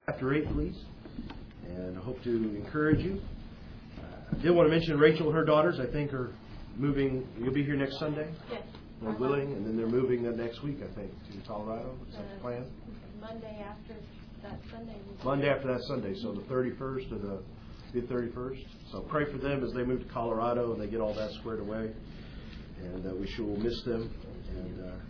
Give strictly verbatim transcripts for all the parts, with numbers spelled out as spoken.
Chapter eight, please. And I hope to encourage you. Uh, I did want to mention Rachel and her daughters, I think, are moving. You'll be here next Sunday? Yes. Lord willing. And then they're moving the next week, I think, to Colorado. Is that the plan? Monday after that Sunday. Monday after that Sunday. So the thirty-first or the, the thirty-first. So pray for them as they move to Colorado and they get all that squared away. And uh, we sure will miss them. And uh,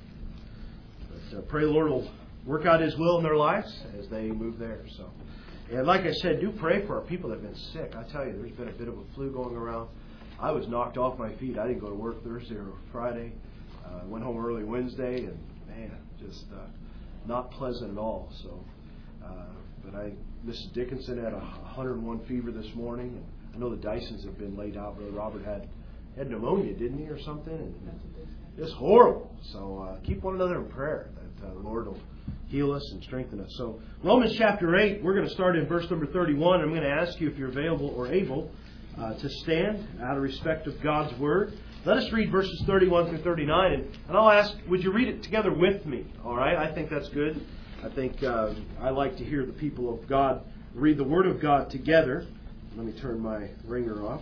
but, uh, pray the Lord will work out His will in their lives as they move there. So, and like I said, do pray for our people that have been sick. I tell you, there's been a bit of a flu going around. I was knocked off my feet. I didn't go to work Thursday or Friday. I uh, went home early Wednesday, and man, just uh, not pleasant at all. So, uh, but I, Missus Dickinson had a one hundred one fever this morning, and I know the Dysons have been laid out. Brother Robert had had pneumonia, didn't he, or something? And it's horrible. So uh, keep one another in prayer that uh, the Lord will heal us and strengthen us. So Romans chapter eight, we're going to start in verse number thirty-one. I'm going to ask you if you're available or able uh, to stand out of respect of God's Word. Let us read verses thirty-one through thirty-nine. And, and I'll ask, would you read it together with me? All right? I think that's good. I think uh, I like to hear the people of God read the Word of God together. Let me turn my ringer off.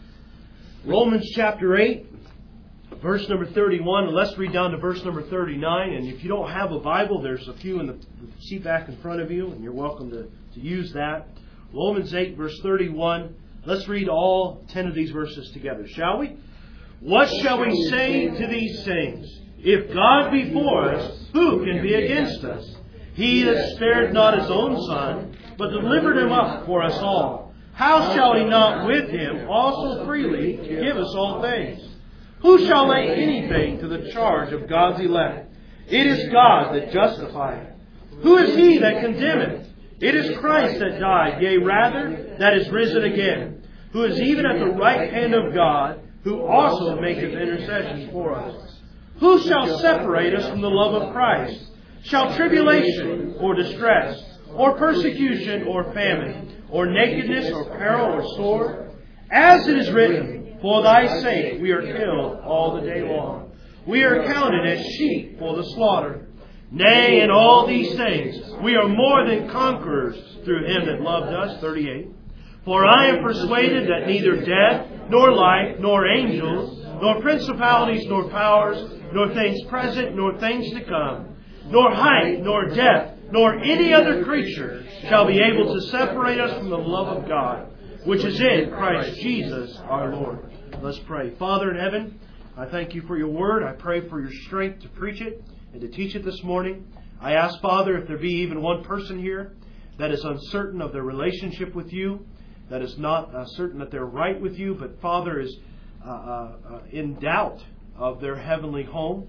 Romans chapter eight. Verse number thirty-one, and let's read down to verse number thirty-nine. And if you don't have a Bible, there's a few in the seat back in front of you, and you're welcome to, to use that. Romans eight, verse thirty-one. Let's read all ten of these verses together, shall we? What shall we say to these things? If God be for us, who can be against us? He that spared not His own Son, but delivered Him up for us all, how shall He not with Him also freely give us all things? Who shall lay anything to the charge of God's elect? It is God that justifieth. Who is he that condemneth? It is Christ that died, yea, rather, that is risen again, who is even at the right hand of God, who also maketh intercession for us. Who shall separate us from the love of Christ? Shall tribulation, or distress, or persecution, or famine, or nakedness, or peril, or sword? As it is written, for thy sake we are killed all the day long. We are counted as sheep for the slaughter. Nay, in all these things we are more than conquerors through Him that loved us. thirty-eight. For I am persuaded that neither death, nor life, nor angels, nor principalities, nor powers, nor things present, nor things to come, nor height, nor depth, nor any other creature shall be able to separate us from the love of God, which is in Christ Jesus our Lord. Let's pray. Father in heaven, I thank You for Your Word. I pray for Your strength to preach it and to teach it this morning. I ask, Father, if there be even one person here that is uncertain of their relationship with You, that is not uh, certain that they're right with You, but, Father, is uh, uh, uh, in doubt of their heavenly home,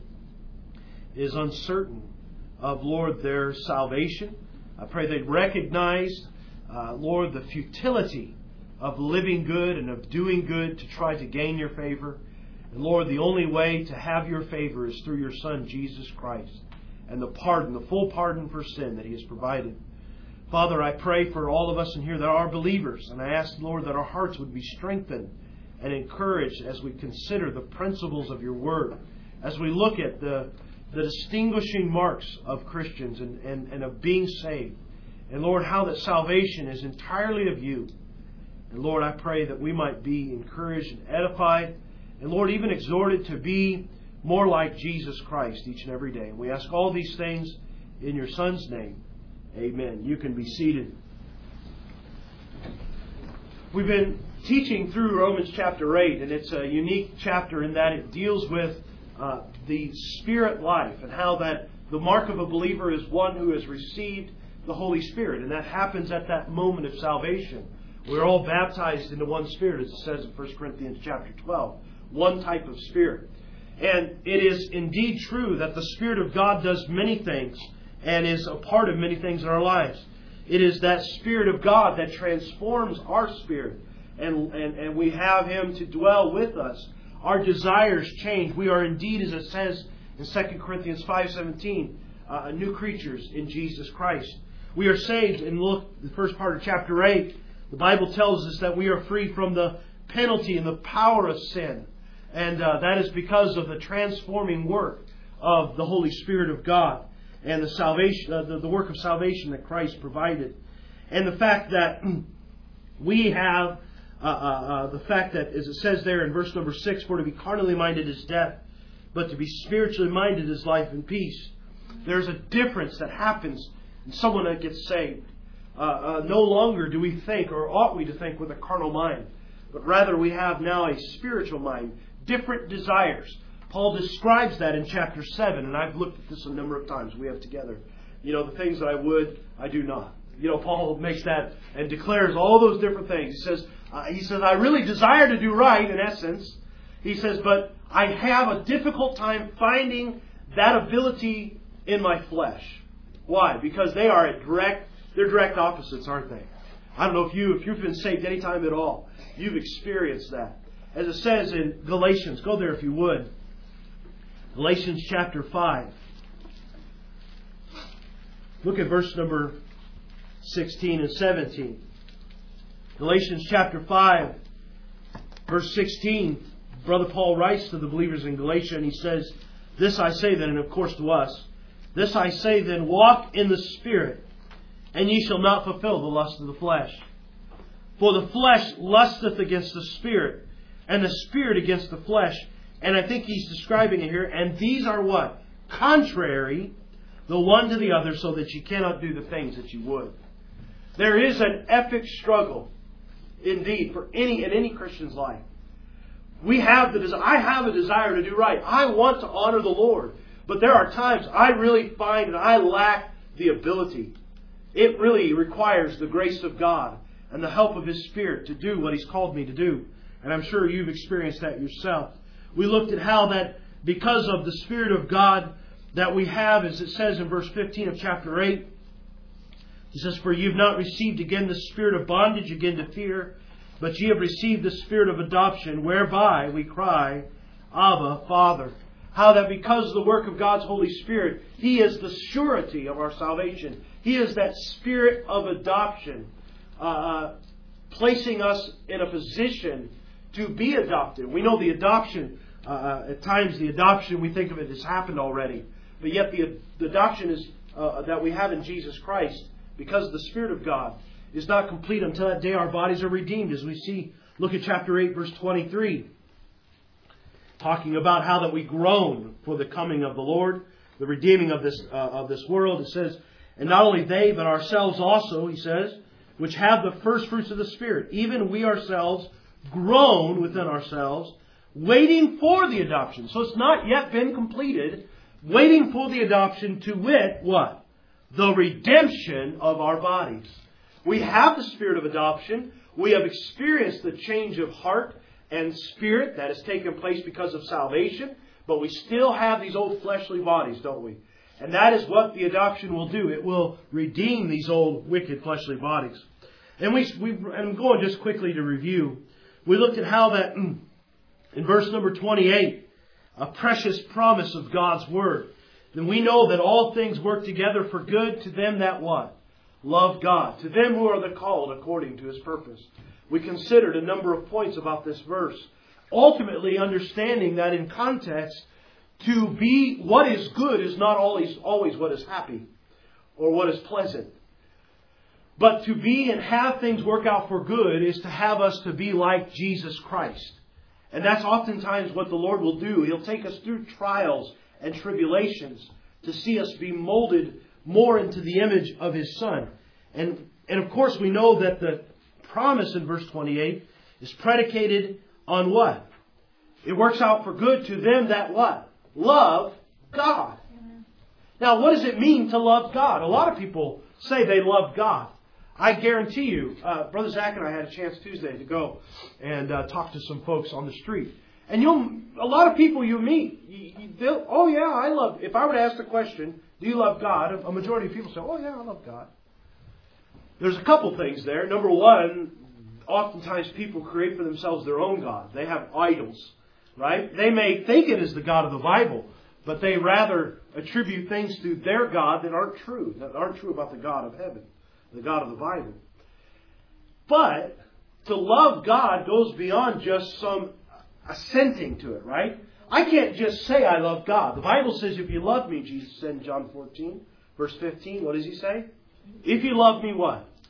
is uncertain of, Lord, their salvation. I pray they'd recognize, uh, Lord, the futility of living good and of doing good to try to gain Your favor. And Lord, the only way to have Your favor is through Your Son, Jesus Christ, and the pardon, the full pardon for sin that He has provided. Father, I pray for all of us in here that are believers, and I ask, Lord, that our hearts would be strengthened and encouraged as we consider the principles of Your Word, as we look at the, the distinguishing marks of Christians and, and, and of being saved. And Lord, how that salvation is entirely of You. And Lord, I pray that we might be encouraged and edified, and Lord, even exhorted to be more like Jesus Christ each and every day. And we ask all these things in Your Son's name. Amen. You can be seated. We've been teaching through Romans chapter eight, and it's a unique chapter in that it deals with uh, the spirit life and how that the mark of a believer is one who has received the Holy Spirit. And that happens at that moment of salvation. We're all baptized into one Spirit, as it says in First Corinthians chapter twelve. One type of Spirit. And it is indeed true that the Spirit of God does many things and is a part of many things in our lives. It is that Spirit of God that transforms our spirit. And, and, and we have Him to dwell with us. Our desires change. We are indeed, as it says in Second Corinthians five seventeen, uh, new creatures in Jesus Christ. We are saved. And look, the first part of chapter eight, the Bible tells us that we are free from the penalty and the power of sin. And uh, that is because of the transforming work of the Holy Spirit of God and the salvation, uh, the, the work of salvation that Christ provided. And the fact that we have, uh, uh, uh, the fact that, as it says there in verse number six, for to be carnally minded is death, but to be spiritually minded is life and peace. There's a difference that happens in someone that gets saved. Uh, uh, no longer do we think, or ought we to think, with a carnal mind, but rather we have now a spiritual mind, different desires. Paul describes that in chapter seven, and I've looked at this a number of times. We have together. You know, the things that I would, I do not. You know, Paul makes that and declares all those different things. He says, uh, he says, I really desire to do right, in essence. He says, but I have a difficult time finding that ability in my flesh. Why? Because they are a direct, they're direct opposites, aren't they? I don't know if you, if you've been saved any time at all, you've experienced that. As it says in Galatians, go there if you would. Galatians chapter five. Look at verse number sixteen and seventeen. Galatians chapter five, verse sixteen. Brother Paul writes to the believers in Galatia, and he says, this I say then, and of course to us, this I say then, walk in the Spirit, and ye shall not fulfill the lust of the flesh. For the flesh lusteth against the Spirit, and the Spirit against the flesh. And I think he's describing it here. And these are what? Contrary the one to the other, so that you cannot do the things that you would. There is an epic struggle, indeed, for any in any Christian's life. We have the desire. I have a desire to do right. I want to honor the Lord. But there are times I really find that I lack the ability. It really requires the grace of God and the help of His Spirit to do what He's called me to do. And I'm sure you've experienced that yourself. We looked at how that because of the Spirit of God that we have, as it says in verse fifteen of chapter eight, He says, for ye have not received again the spirit of bondage again to fear, but ye have received the Spirit of adoption, whereby we cry, Abba, Father. How that because of the work of God's Holy Spirit, He is the surety of our salvation. He is that Spirit of adoption, uh, placing us in a position to be adopted. We know the adoption, uh, at times the adoption, we think of it has happened already. But yet the, the adoption is uh, that we have in Jesus Christ, because of the Spirit of God, is not complete until that day our bodies are redeemed. As we see, look at chapter eight, verse twenty-three. Talking about how that we groan for the coming of the Lord, the redeeming of this uh, of this world. It says, and not only they, but ourselves also, he says, which have the first fruits of the Spirit, even we ourselves groan within ourselves, waiting for the adoption. So it's not yet been completed. Waiting for the adoption, to wit, what? The redemption of our bodies. We have the Spirit of adoption. We have experienced the change of heart and spirit that has taken place because of salvation. But we still have these old fleshly bodies, don't we? And that is what the adoption will do. It will redeem these old wicked fleshly bodies. And we, we and I'm going just quickly to review. We looked at how that in verse number twenty-eight, a precious promise of God's Word. Then we know that all things work together for good to them that what? Love God. To them who are the called according to His purpose. We considered a number of points about this verse. Ultimately understanding that in context, to be what is good is not always, always what is happy or what is pleasant. But to be and have things work out for good is to have us to be like Jesus Christ. And that's oftentimes what the Lord will do. He'll take us through trials and tribulations to see us be molded more into the image of His Son. And, and of course we know that the promise in verse twenty-eight is predicated on what? It works out for good to them that what? Love God. Amen. Now what does it mean to love God? A lot of people say they love God. I guarantee you, uh, Brother Zach and I had a chance Tuesday to go and uh, talk to some folks on the street. And you'll, a lot of people you meet, you, you, they'll, oh yeah, I love, if I were to ask the question, do you love God? A majority of people say, oh yeah, I love God. There's a couple things there. Number one, oftentimes people create for themselves their own God. They have idols, right? They may think it is the God of the Bible, but they rather attribute things to their God that aren't true, that aren't true about the God of heaven, the God of the Bible. But to love God goes beyond just some assenting to it, right? I can't just say I love God. The Bible says if you love me, Jesus said in John fourteen, verse fifteen, what does He say? If you love me, what?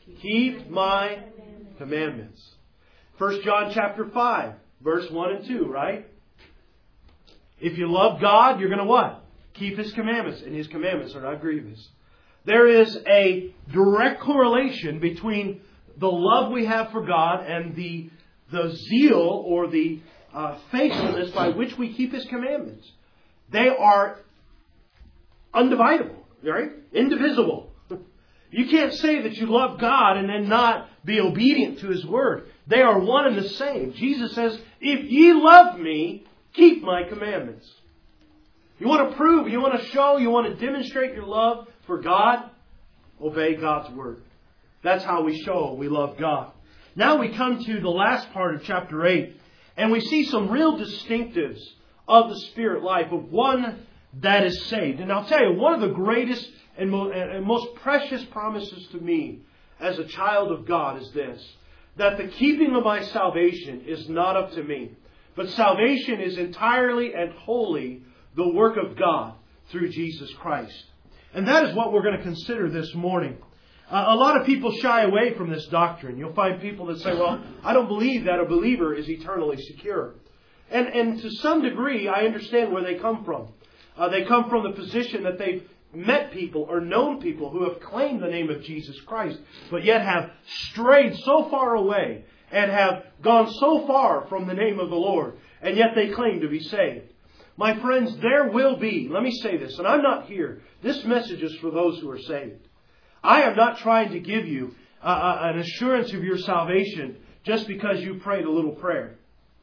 Keep my commandments. First John chapter five, verse one and two, right? If you love God, you're going to what? Keep His commandments. And His commandments are not grievous. There is a direct correlation between the love we have for God and the, the zeal or the uh, faithfulness by which we keep His commandments. They are undividable, right? Indivisible. You can't say that you love God and then not be obedient to His Word. They are one and the same. Jesus says, if ye love me, keep my commandments. You want to prove, you want to show, you want to demonstrate your love for God? Obey God's Word. That's how we show we love God. Now we come to the last part of chapter eight, and we see some real distinctives of the Spirit life of one that is saved. And I'll tell you, one of the greatest and most precious promises to me as a child of God is this, that the keeping of my salvation is not up to me, but salvation is entirely and wholly the work of God through Jesus Christ. And that is what we're going to consider this morning. Uh, a lot of people shy away from this doctrine. You'll find people that say, well, I don't believe that a believer is eternally secure. And, and to some degree, I understand where they come from. Uh, they come from the position that they've met people or known people who have claimed the name of Jesus Christ, but yet have strayed so far away and have gone so far from the name of the Lord, and yet they claim to be saved. My friends, there will be, let me say this, and I'm not here, this message is for those who are saved. I am not trying to give you uh, an assurance of your salvation just because you prayed a little prayer.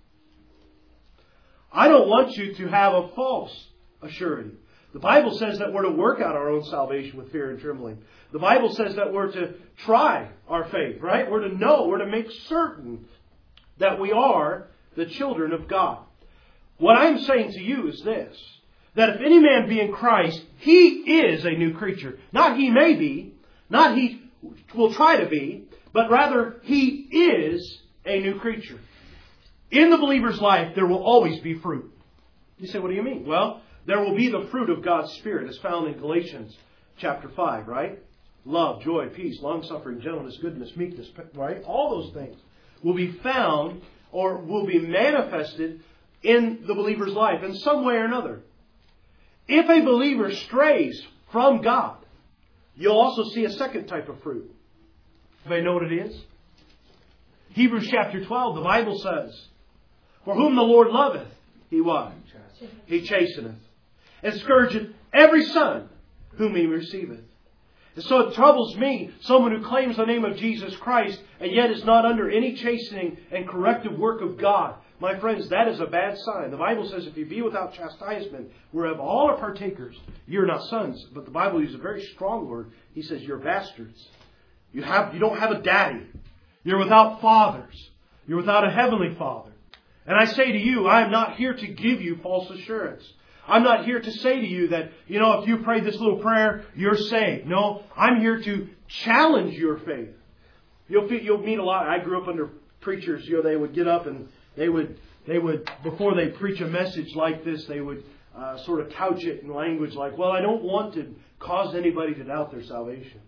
I don't want you to have a false assurance. The Bible says that we're to work out our own salvation with fear and trembling. The Bible says that we're to try our faith, right? We're to know, we're to make certain that we are the children of God. What I'm saying to you is this, that if any man be in Christ, he is a new creature. Not he may be, not he will try to be, but rather he is a new creature. In the believer's life, there will always be fruit. You say, what do you mean? Well, there will be the fruit of God's Spirit as found in Galatians chapter five, right? Love, joy, peace, long-suffering, gentleness, goodness, meekness, right? All those things will be found or will be manifested in the believer's life in some way or another. If a believer strays from God, you'll also see a second type of fruit. Anybody know what it is? Hebrews chapter twelve, the Bible says, for whom the Lord loveth, He what? He chasteneth. And scourgeth every son whom He receiveth. And so it troubles me, someone who claims the name of Jesus Christ and yet is not under any chastening and corrective work of God. My friends, that is a bad sign. The Bible says if you be without chastisement, whereof all are partakers, you're not sons. But the Bible uses a very strong word. He says you're bastards. You have, you don't have a daddy. You're without fathers. You're without a heavenly Father. And I say to you, I am not here to give you false assurance. I'm not here to say to you that, you know, if you pray this little prayer, you're saved. No, I'm here to challenge your faith. You'll, you'll meet a lot. I grew up under preachers, you know, they would get up and they would, they would, before they preach a message like this, they would uh, sort of couch it in language like, well, I don't want to cause anybody to doubt their salvation.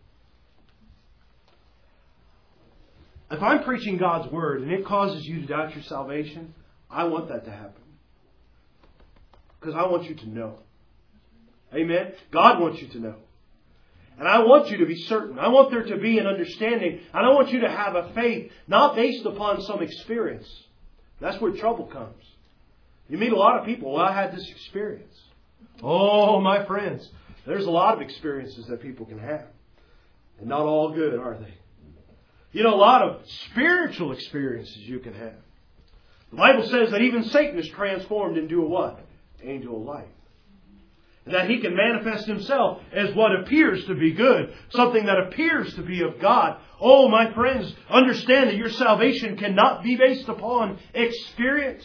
If I'm preaching God's Word and it causes you to doubt your salvation, I want that to happen. Because I want you to know. Amen? God wants you to know. And I want you to be certain. I want there to be an understanding. And I want you to have a faith not based upon some experience. That's where trouble comes. You meet a lot of people, well, I had this experience. Oh, my friends, there's a lot of experiences that people can have. And not all good, are they? You know, a lot of spiritual experiences you can have. The Bible says that even Satan is transformed into a what? Angel of light. And that he can manifest himself as what appears to be good. Something that appears to be of God. Oh, my friends, understand that your salvation cannot be based upon experience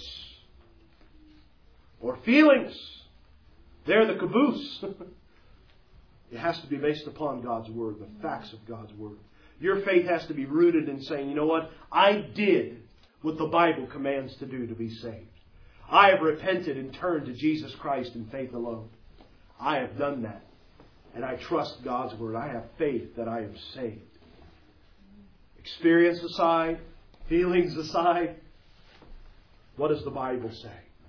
or feelings. They're the caboose. It has to be based upon God's Word, the facts of God's Word. Your faith has to be rooted in saying, you know what? I did what the Bible commands to do to be saved. I have repented and turned to Jesus Christ in faith alone. I have done that. And I trust God's Word. I have faith that I am saved. experience aside, feelings aside, what does the Bible say?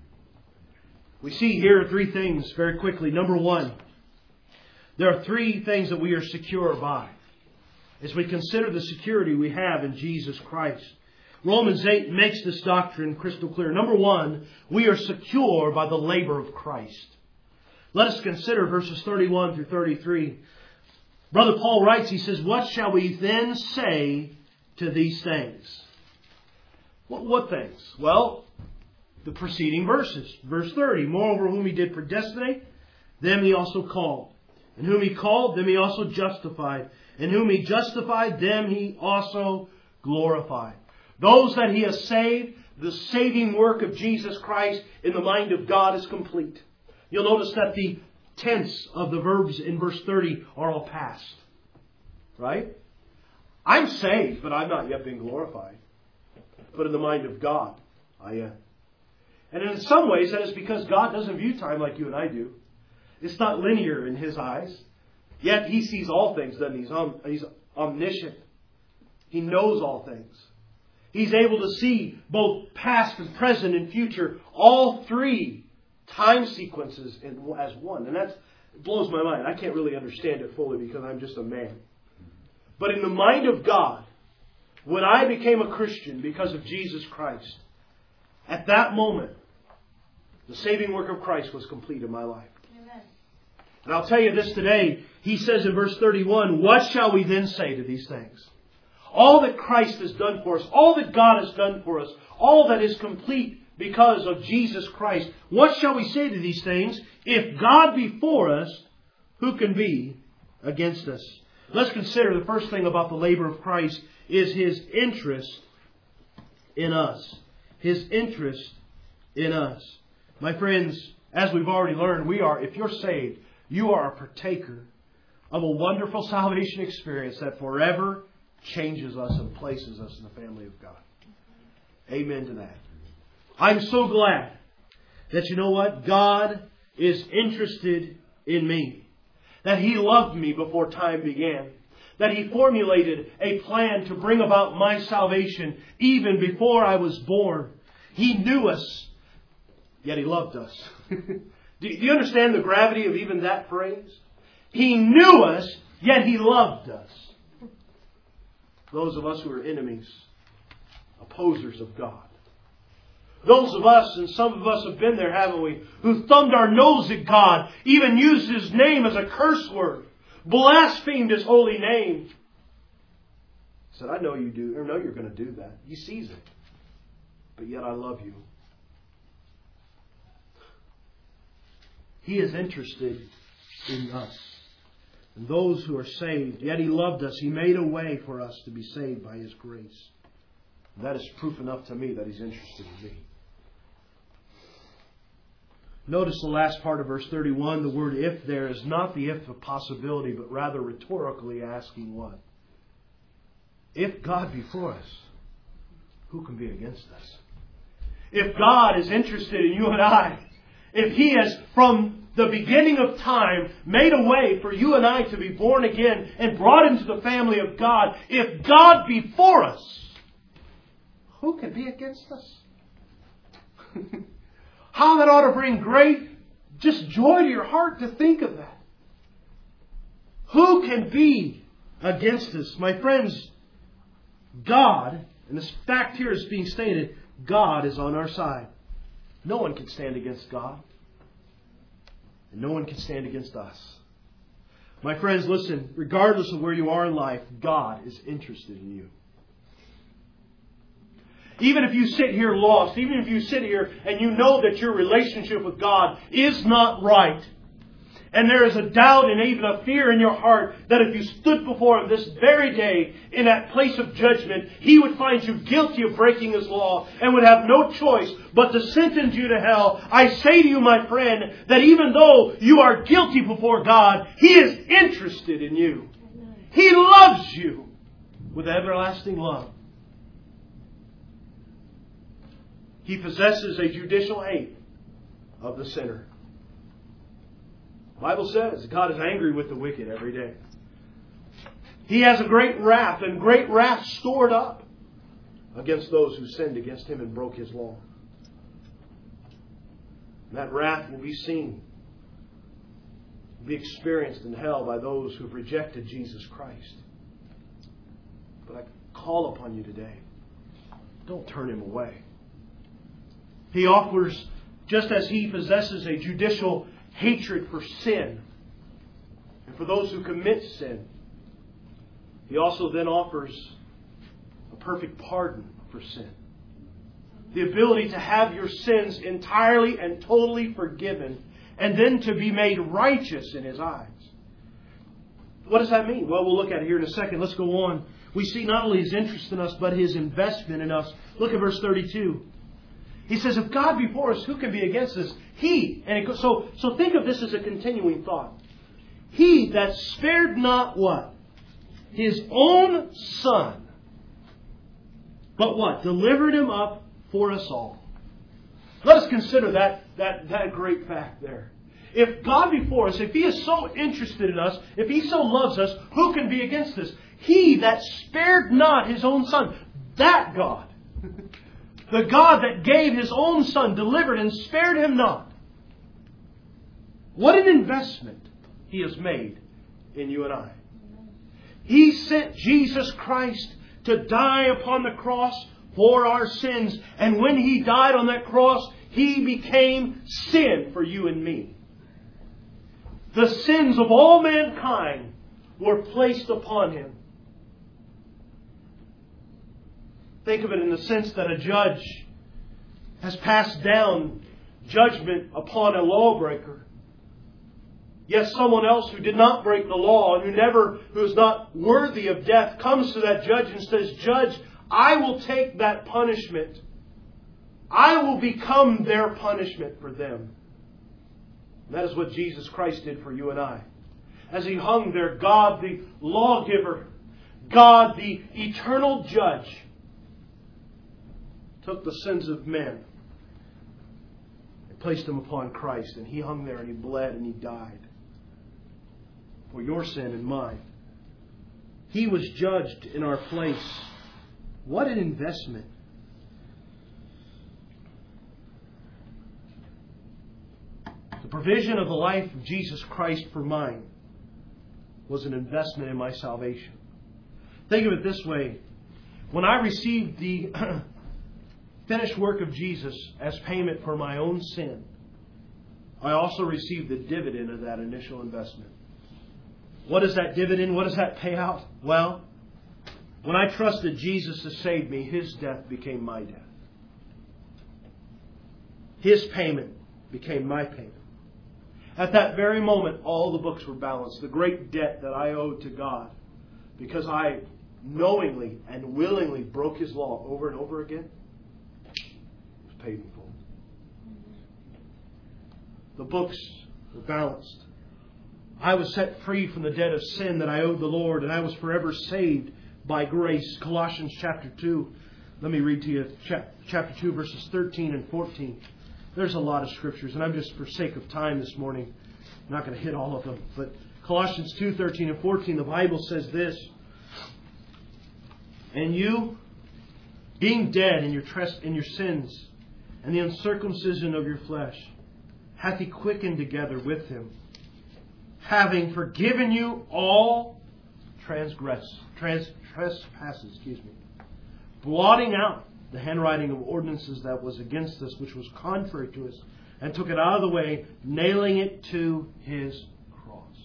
We see here three things very quickly. Number one, there are three things that we are secure by as we consider the security we have in Jesus Christ. Romans eight makes this doctrine crystal clear. Number one, we are secure by the labor of Christ. Let us consider verses thirty-one through thirty-three. Brother Paul writes, he says, what shall we then say to these things? What, what things? Well, the preceding verses. Verse thirty, moreover, whom He did predestinate, them He also called. And whom He called, them He also justified. And whom He justified, them He also glorified. Those that He has saved, the saving work of Jesus Christ in the mind of God is complete. You'll notice that the tense of the verbs in verse thirty are all past. Right? I'm saved, but I've not yet been glorified. But in the mind of God, I am. And in some ways, that is because God doesn't view time like you and I do. It's not linear in His eyes. Yet He sees all things, doesn't He? He's, om- he's omniscient. He knows all things. He's able to see both past and present and future, all three time sequences in, as one. And that blows my mind. I can't really understand it fully because I'm just a man. But in the mind of God, when I became a Christian because of Jesus Christ, at that moment, the saving work of Christ was complete in my life. Amen. And I'll tell you this today. He says in verse thirty-one, what shall we then say to these things? All that Christ has done for us, all that God has done for us, all that is complete because of Jesus Christ. What shall we say to these things? If God be for us, who can be against us? Let's consider the first thing about the labor of Christ is His interest in us. His interest in us. My friends, as we've already learned, we are, if you're saved, you are a partaker of a wonderful salvation experience that forever changes us and places us in the family of God. Amen to that. I'm so glad that you know what? God is interested in me. That He loved me before time began. That He formulated a plan to bring about my salvation even before I was born. He knew us, yet He loved us. Do you understand the gravity of even that phrase? He knew us, yet He loved us. Those of us who are enemies, opposers of God. Those of us, and some of us have been there, haven't we, who thumbed our nose at God, even used His name as a curse word, blasphemed His holy name. Said, I know you do, or know you're going to do that. He sees it. But yet I love you. He is interested in us. And those who are saved. Yet He loved us. He made a way for us to be saved by His grace. That is proof enough to me that He's interested in me. Notice the last part of verse thirty-one. The word if there is not the if of possibility, but rather rhetorically asking what? If God be for us, who can be against us? If God is interested in you and I, if He has from the beginning of time made a way for you and I to be born again and brought into the family of God, if God be for us, who can be against us? How that ought to bring great just joy to your heart to think of that. Who can be against us? My friends, God, and this fact here is being stated, God is on our side. No one can stand against God. And no one can stand against us. My friends, listen, regardless of where you are in life, God is interested in you. Even if you sit here lost, even if you sit here and you know that your relationship with God is not right, and there is a doubt and even a fear in your heart that if you stood before Him this very day in that place of judgment, He would find you guilty of breaking His law and would have no choice but to sentence you to hell. I say to you, my friend, that even though you are guilty before God, He is interested in you. He loves you with everlasting love. He possesses a judicial hate of the sinner. The Bible says God is angry with the wicked every day. He has a great wrath, and great wrath stored up against those who sinned against Him and broke His law. And that wrath will be seen, be experienced in hell by those who have rejected Jesus Christ. But I call upon you today, don't turn Him away. He offers, just as He possesses a judicial hatred for sin, and for those who commit sin, He also then offers a perfect pardon for sin. The ability to have your sins entirely and totally forgiven, and then to be made righteous in His eyes. What does that mean? Well, we'll look at it here in a second. Let's go on. We see not only His interest in us, but His investment in us. Look at verse thirty-two. He says, if God be for us, who can be against us? He. And it goes, so, so think of this as a continuing thought. He that spared not what? His own Son. But what? Delivered Him up for us all. Let us consider that, that, that great fact there. If God be for us, if He is so interested in us, if He so loves us, who can be against us? He that spared not His own Son. That God. The God that gave His own Son, delivered and spared Him not. What an investment He has made in you and I. He sent Jesus Christ to die upon the cross for our sins. And when He died on that cross, He became sin for you and me. The sins of all mankind were placed upon Him. Think of it in the sense that a judge has passed down judgment upon a lawbreaker. Yes, someone else who did not break the law and who never, who is not worthy of death, comes to that judge and says, Judge, I will take that punishment. I will become their punishment for them. And that is what Jesus Christ did for you and I. As He hung there, God the lawgiver, God the eternal judge, took the sins of men and placed them upon Christ. And He hung there and He bled and He died for your sin and mine. He was judged in our place. What an investment. The provision of the life of Jesus Christ for mine was an investment in my salvation. Think of it this way. When I received the finished work of Jesus as payment for my own sin, I also received the dividend of that initial investment. What is that dividend? What does that pay out? Well, when I trusted Jesus to save me, His death became my death. His payment became my payment. At that very moment, all the books were balanced. The great debt that I owed to God, because I knowingly and willingly broke His law over and over again, was paid in full. The books were balanced. I was set free from the debt of sin that I owed the Lord, and I was forever saved by grace. Colossians chapter two. Let me read to you chapter two, verses thirteen and fourteen. There's a lot of scriptures, and I'm just, for sake of time this morning, not going to hit all of them. But Colossians two, thirteen and fourteen, the Bible says this. And you, being dead in your, tres- in your sins and the uncircumcision of your flesh, hath He quickened together with Him, having forgiven you all transgress, trans, trespasses, excuse me, blotting out the handwriting of ordinances that was against us, which was contrary to us, and took it out of the way, nailing it to His cross.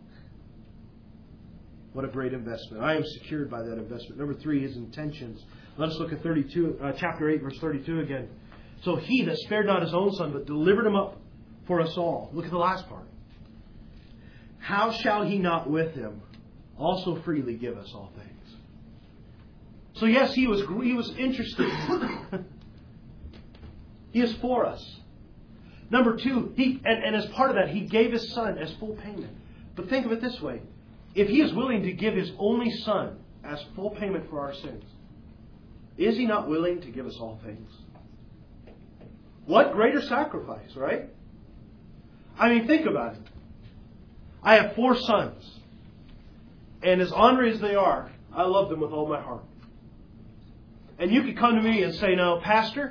What a great investment. I am secured by that investment. Number three, His intentions. Let us look at thirty-two, uh, chapter eight, verse thirty-two again. So He that spared not His own Son, but delivered Him up for us all. Look at the last part. How shall He not with Him also freely give us all things? So yes, He was He was interested. He is for us. Number two, he and, and as part of that, He gave His Son as full payment. But think of it this way. If He is willing to give His only Son as full payment for our sins, is He not willing to give us all things? What greater sacrifice, right? I mean, think about it. I have four sons. And as ornery as they are, I love them with all my heart. And you could come to me and say, now, Pastor,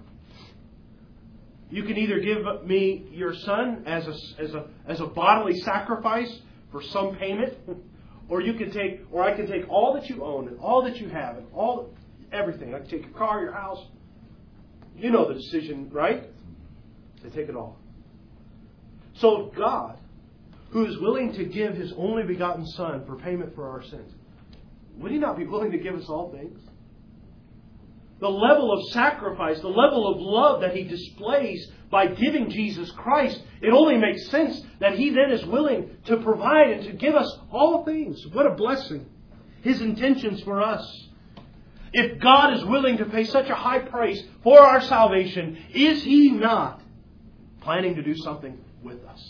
you can either give me your son as a, as a, as a bodily sacrifice for some payment, or you can take, or I can take all that you own and all that you have and all, everything. I can take your car, your house. You know the decision, right? They take it all. So God, who is willing to give His only begotten Son for payment for our sins, would He not be willing to give us all things? The level of sacrifice, the level of love that He displays by giving Jesus Christ, it only makes sense that He then is willing to provide and to give us all things. What a blessing. His intentions for us. If God is willing to pay such a high price for our salvation, is He not planning to do something with us?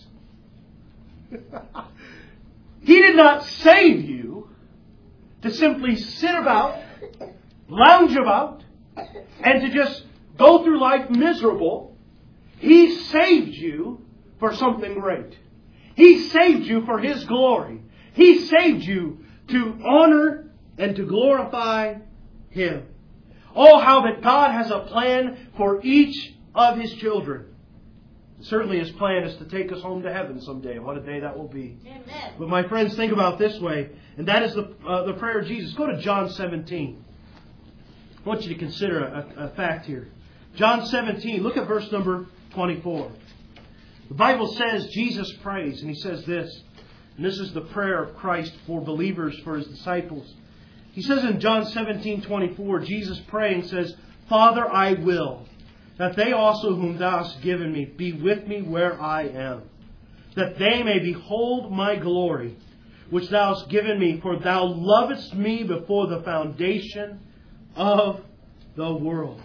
He did not save you to simply sit about, lounge about, and to just go through life miserable. He saved you for something great. He saved you for His glory. He saved you to honor and to glorify Him. Oh, how that God has a plan for each of His children. Certainly His plan is to take us home to heaven someday. What a day that will be. Amen. But my friends, think about it this way. And that is the, uh, the prayer of Jesus. Go to John seventeen. I want you to consider a, a fact here. John seventeen, look at verse number twenty-four. The Bible says Jesus prays, and He says this. And this is the prayer of Christ for believers, for His disciples. He says in John seventeen twenty-four, Jesus praying says, Father, I will that they also whom Thou hast given me be with me where I am, that they may behold my glory, which Thou hast given me, for Thou lovest me before the foundation of the world.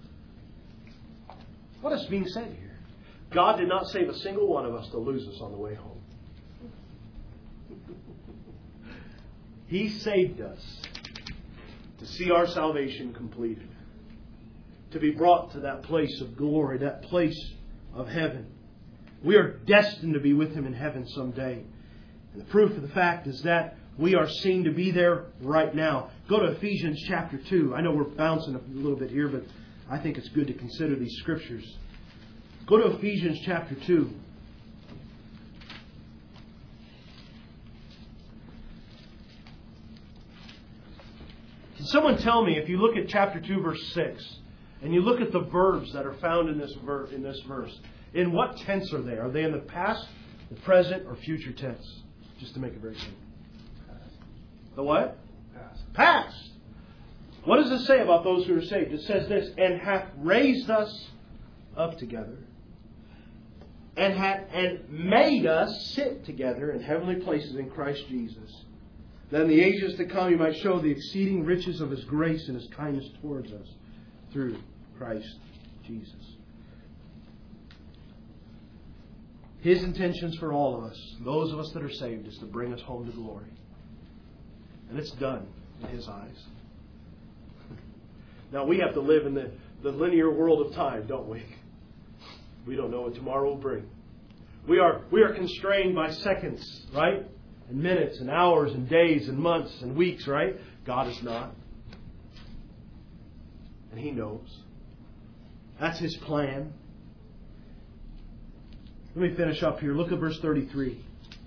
What is being said here? God did not save a single one of us to lose us on the way home. He saved us to see our salvation completed, to be brought to that place of glory, that place of heaven. We are destined to be with Him in heaven someday. And the proof of the fact is that we are seen to be there right now. Go to Ephesians chapter two. I know we're bouncing a little bit here, but I think it's good to consider these scriptures. Go to Ephesians chapter two. Can someone tell me, if you look at chapter two, verse six, and you look at the verbs that are found in this, ver- in this verse, in what tense are they? Are they in the past, the present, or future tense? Just to make it very simple. The what? Past. Past. What does it say about those who are saved? It says this, and hath raised us up together, and hath and made us sit together in heavenly places in Christ Jesus, that in the ages to come He might show the exceeding riches of His grace and His kindness towards us through Christ Jesus. His intentions for all of us, those of us that are saved, is to bring us home to glory. And it's done in His eyes. Now we have to live in the, the linear world of time, don't we? We don't know what tomorrow will bring. We are we are constrained by seconds, right? And minutes and hours and days and months and weeks, right? God is not. And He knows. That's His plan. Let me finish up here. Look at verse thirty-three.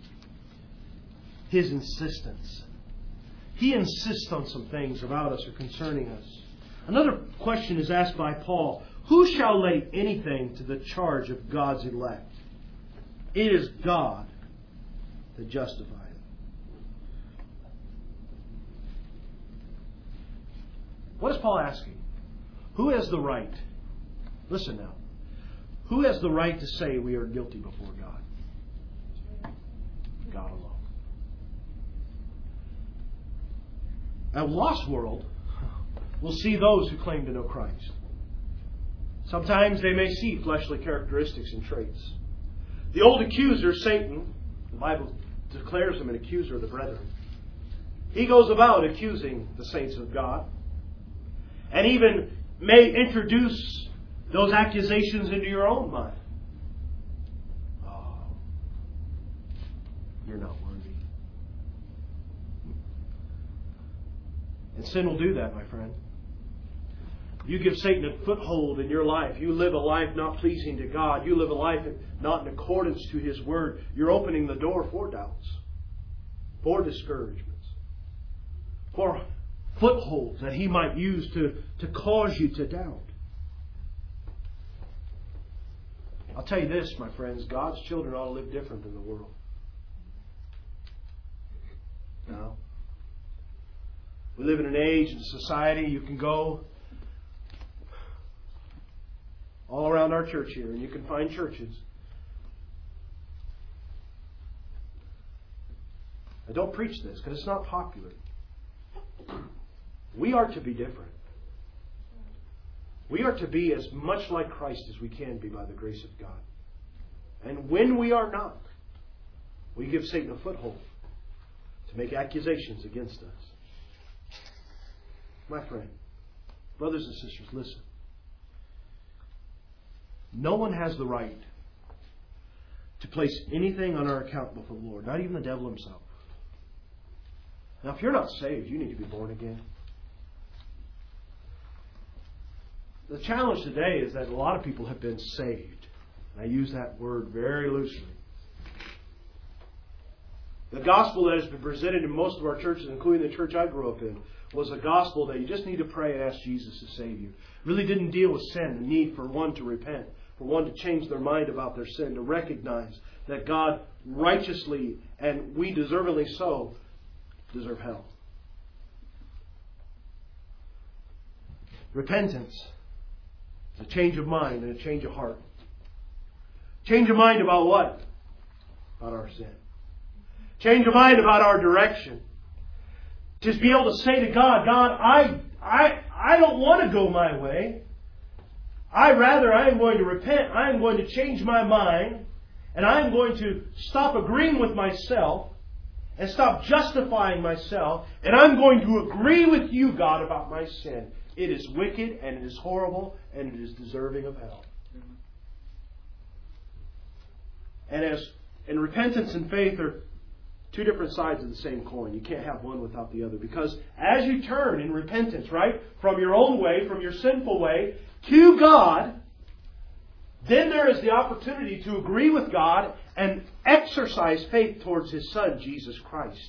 His insistence. He insists on some things about us or concerning us. Another question is asked by Paul. Who shall lay anything to the charge of God's elect? It is God that justifieth. What is Paul asking? Who has the right? Listen now. Who has the right to say we are guilty before God? God alone. A lost world will see those who claim to know Christ. Sometimes they may see fleshly characteristics and traits. The old accuser, Satan, the Bible declares him an accuser of the brethren. He goes about accusing the saints of God, and even may introduce those accusations into your own mind. Oh, you're not worthy. And sin will do that, my friend. You give Satan a foothold in your life. You live a life not pleasing to God. You live a life not in accordance to His Word. You're opening the door for doubts, for discouragements, for footholds that he might use to, to cause you to doubt. I'll tell you this, my friends. God's children ought to live different than the world. Now, we live in an age and society. You can go all around our church here, and you can find churches. I don't preach this because it's not popular. We are to be different. We are to be as much like Christ as we can be by the grace of God. And when we are not, we give Satan a foothold to make accusations against us. My friend, brothers and sisters, listen. No one has the right to place anything on our account before the Lord, not even the devil himself. Now, if you're not saved, you need to be born again. The challenge today is that a lot of people have been saved. And I use that word very loosely. The gospel that has been presented in most of our churches, including the church I grew up in, was a gospel that you just need to pray and ask Jesus to save you. It really didn't deal with sin, the need for one to repent, for one to change their mind about their sin, to recognize that God righteously, and we deservedly so, deserve hell. Repentance is a change of mind and a change of heart. Change of mind about what? About our sin. Change of mind about our direction. Just be able to say to God, God, I, I, I don't want to go my way. I rather, I am going to repent. I am going to change my mind. And I am going to stop agreeing with myself and stop justifying myself. And I'm going to agree with you, God, about my sin. It is wicked and it is horrible and it is deserving of hell. And as and repentance and faith are two different sides of the same coin. You can't have one without the other. Because as you turn in repentance, right, from your own way, from your sinful way, to God, then there is the opportunity to agree with God and exercise faith towards His Son, Jesus Christ.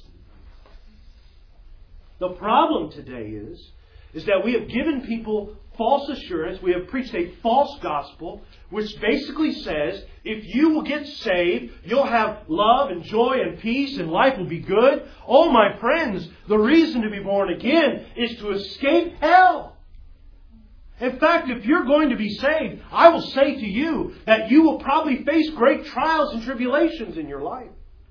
The problem today is, is that we have given people false assurance. We have preached a false gospel, which basically says, if you will get saved, you'll have love and joy and peace and life will be good. Oh, my friends, the reason to be born again is to escape hell. In fact, if you're going to be saved, I will say to you that you will probably face great trials and tribulations in your life.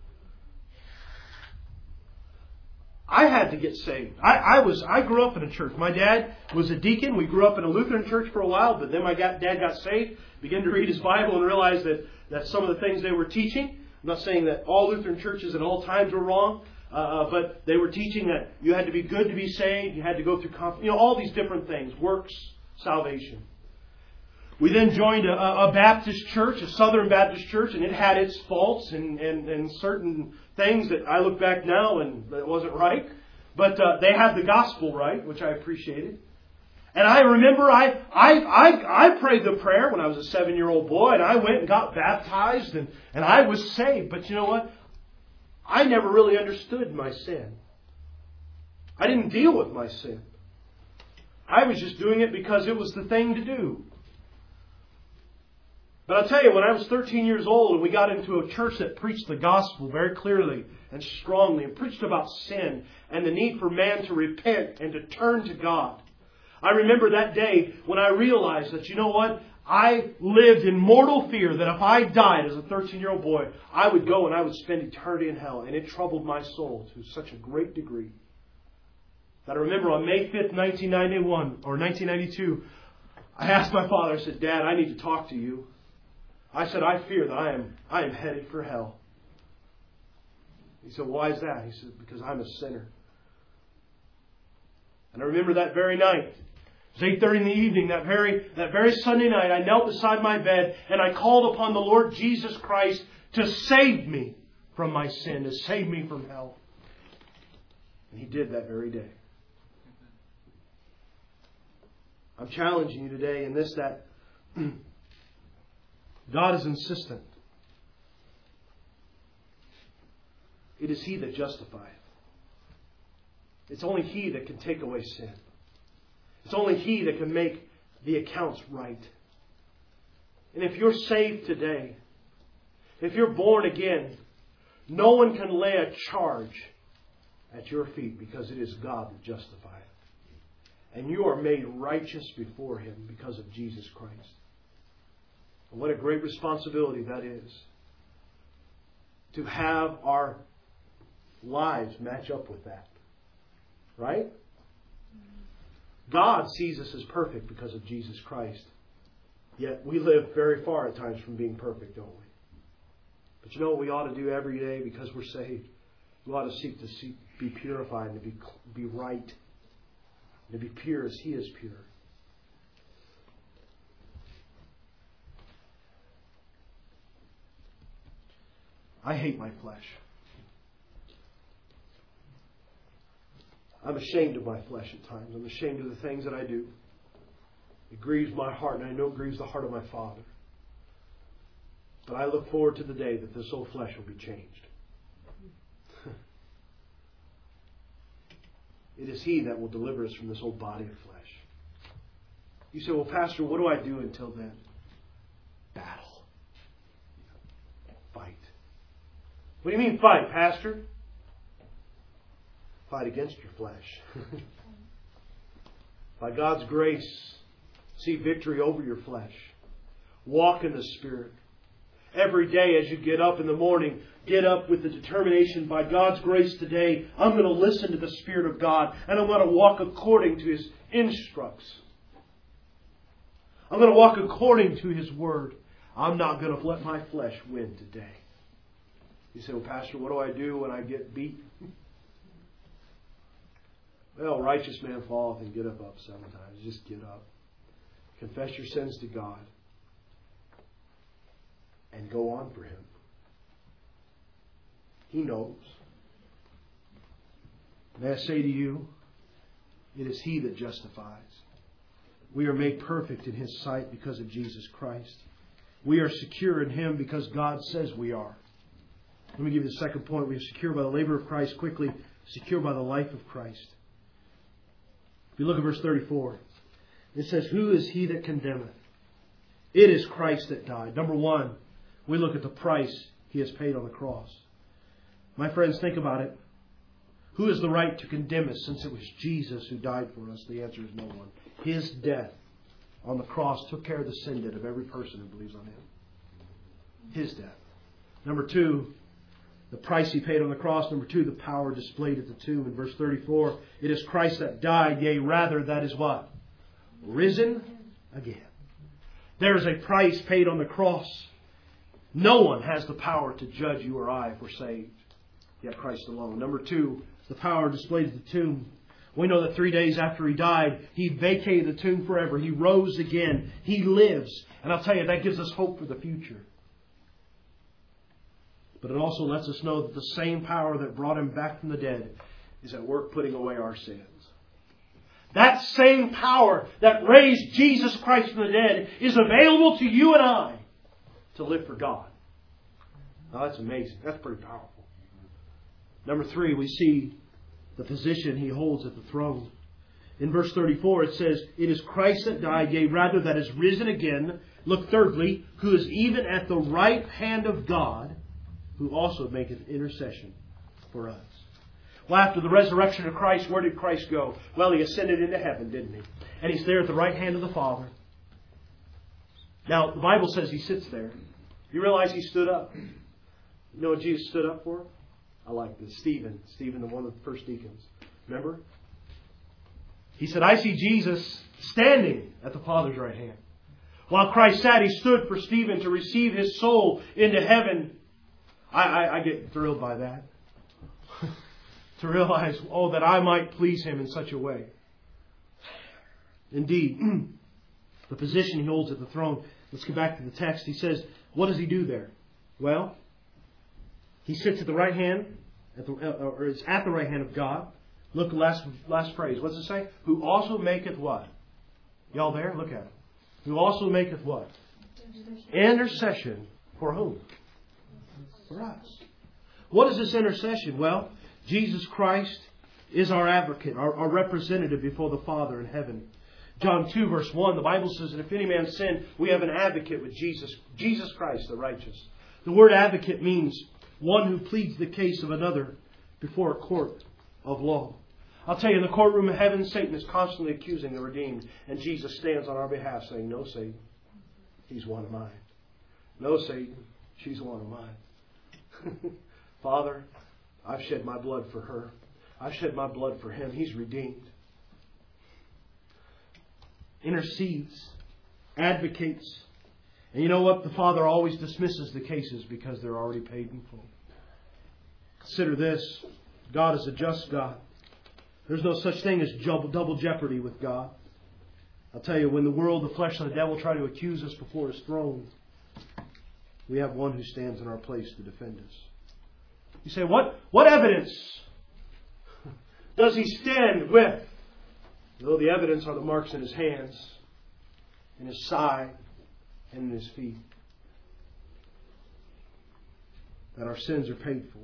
I had to get saved. I, I was. I grew up in a church. My dad was a deacon. We grew up in a Lutheran church for a while, but then my dad got saved, began to read his Bible, and realized that, that some of the things they were teaching, I'm not saying that all Lutheran churches at all times were wrong, uh, but they were teaching that you had to be good to be saved, you had to go through, conf- you know, all these different things, works, salvation. We then joined a, a Baptist church, a Southern Baptist church, and it had its faults and, and, and certain things that I look back now and that wasn't right. But uh, they had the gospel right, which I appreciated. And I remember I, I I I prayed the prayer when I was a seven-year-old boy, and I went and got baptized, and, and I was saved. But you know what? I never really understood my sin. I didn't deal with my sin. I was just doing it because it was the thing to do. But I'll tell you, when I was thirteen years old and we got into a church that preached the gospel very clearly and strongly and preached about sin and the need for man to repent and to turn to God, I remember that day when I realized that, you know what? I lived in mortal fear that if I died as a thirteen-year-old boy, I would go and I would spend eternity in hell. And it troubled my soul to such a great degree that I remember on May fifth, nineteen ninety-one or nineteen ninety-two, I asked my father, I said, Dad, I need to talk to you. I said, I fear that I am I am headed for hell. He said, why is that? He said, because I'm a sinner. And I remember that very night. It was eight thirty in the evening, that very, that very Sunday night, I knelt beside my bed and I called upon the Lord Jesus Christ to save me from my sin, to save me from hell. And He did that very day. I'm challenging you today in this, that God is insistent. It is He that justifieth. It's only He that can take away sin. It's only He that can make the accounts right. And if you're saved today, if you're born again, no one can lay a charge at your feet, because it is God that justifieth. And you are made righteous before Him because of Jesus Christ. And what a great responsibility that is, to have our lives match up with that. Right? God sees us as perfect because of Jesus Christ. Yet we live very far at times from being perfect, don't we? But you know what we ought to do every day because we're saved? We ought to seek to seek, be purified and to be, be right. And to be pure as He is pure. I hate my flesh. I'm ashamed of my flesh at times. I'm ashamed of the things that I do. It grieves my heart, and I know it grieves the heart of my Father. But I look forward to the day that this old flesh will be changed. It is He that will deliver us from this old body of flesh. You say, well, Pastor, what do I do until then? Battle. Fight. What do you mean fight, Pastor? Fight against your flesh. By God's grace, see victory over your flesh. Walk in the Spirit. Every day as you get up in the morning, get up with the determination, by God's grace today, I'm going to listen to the Spirit of God and I'm going to walk according to His instructs. I'm going to walk according to His Word. I'm not going to let my flesh win today. You say, well, Pastor, what do I do when I get beat? Well, righteous man falleth and get up up seven times. Just get up. Confess your sins to God. And go on for Him. He knows. May I say to you, it is He that justifies. We are made perfect in His sight because of Jesus Christ. We are secure in Him because God says we are. Let me give you the second point. We are secure by the labor of Christ. Quickly, secure by the life of Christ. If you look at verse thirty-four, it says, who is he that condemneth? It is Christ that died. Number one, we look at the price He has paid on the cross. My friends, think about it. Who has the right to condemn us since it was Jesus who died for us? The answer is no one. His death on the cross took care of the sin debt of every person who believes on Him. His death. Number two, the price He paid on the cross. Number two, the power displayed at the tomb. In verse thirty-four, it is Christ that died, yea, rather, that is what? Risen again. There is a price paid on the cross. No one has the power to judge you or I if we're saved, yet Christ alone. Number two, the power displayed at the tomb. We know that three days after He died, He vacated the tomb forever. He rose again. He lives. And I'll tell you, that gives us hope for the future. But it also lets us know that the same power that brought Him back from the dead is at work putting away our sins. That same power that raised Jesus Christ from the dead is available to you and I to live for God. Now that's amazing. That's pretty powerful. Number three, we see the position He holds at the throne. In verse thirty-four it says, it is Christ that died, yea, rather that is risen again. Look thirdly, who is even at the right hand of God, who also maketh intercession for us. Well, after the resurrection of Christ, where did Christ go? Well, He ascended into heaven, didn't He? And He's there at the right hand of the Father. Now, the Bible says He sits there. You realize He stood up. You know what Jesus stood up for? I like this. Stephen. Stephen, the one of the first deacons. Remember? He said, I see Jesus standing at the Father's right hand. While Christ sat, He stood for Stephen to receive his soul into heaven. I, I, I get thrilled by that. To realize, oh, that I might please Him in such a way. Indeed, the position He holds at the throne. Let's get back to the text. He says, what does He do there? Well, He sits at the right hand, at the, or is at the right hand of God. Look, last last phrase. What does it say? Who also maketh what? Y'all there? Look at it. Who also maketh what? Intercession. For whom? For us. What is this intercession? Well, Jesus Christ is our advocate, our, our representative before the Father in heaven. John two verse one, the Bible says that if any man sin, we have an advocate with Jesus, Jesus Christ the righteous. The word advocate means one who pleads the case of another before a court of law. I'll tell you, in the courtroom of heaven, Satan is constantly accusing the redeemed, and Jesus stands on our behalf saying, no, Satan, he's one of mine. No, Satan, she's one of mine. Father, I've shed my blood for her. I've shed my blood for him. He's redeemed. Intercedes, advocates. And you know what? The Father always dismisses the cases because they're already paid in full. Consider this. God is a just God. There's no such thing as double jeopardy with God. I'll tell you, when the world, the flesh, and the devil try to accuse us before His throne, we have one who stands in our place to defend us. You say, what, what evidence does He stand with? Well, the evidence are the marks in His hands, in His side, and in His feet. That our sins are paid for.